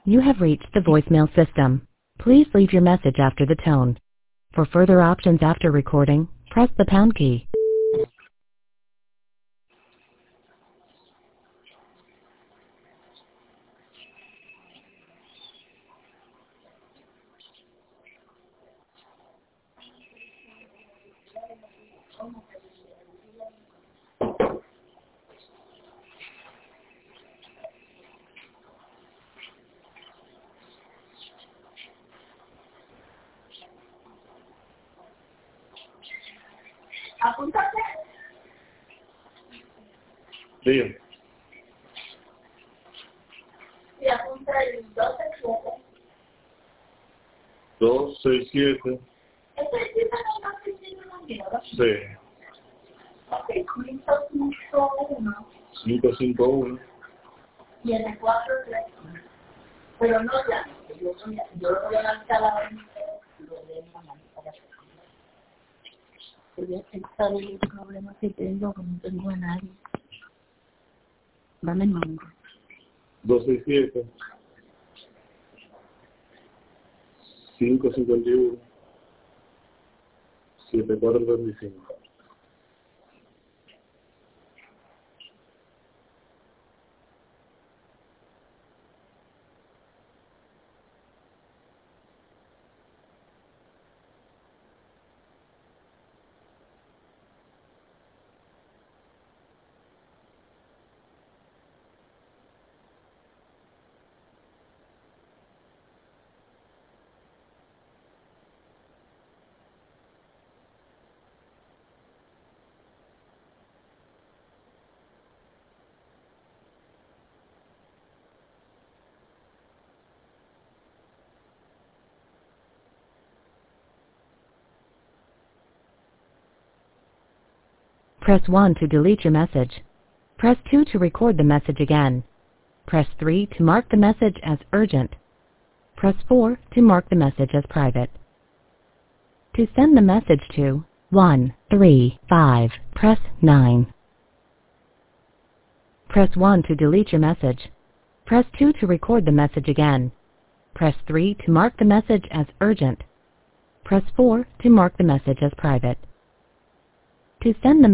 You have reached the voicemail system. Please leave your message after the tone. For further options after recording, press the pound key. Dígame. Y apunta el 267. 267. ¿Esto es una oficina número? Sí. Ok, 551. 551. 743. Pero no ya. Yo lo voy a lanzar a ver. Voy a pensar en el problema que tengo, que no tengo a nadie. Dame el número. 267. 551. 7435. Press 1 to delete your message. Press 2 to record the message again. Press 3 to mark the message as urgent. Press 4 to mark the message as private. To send the message to 135, press 9. Press 1 to delete your message. Press 2 to record the message again. Press 3 to mark the message as urgent. Press 4 to mark the message as private. To send the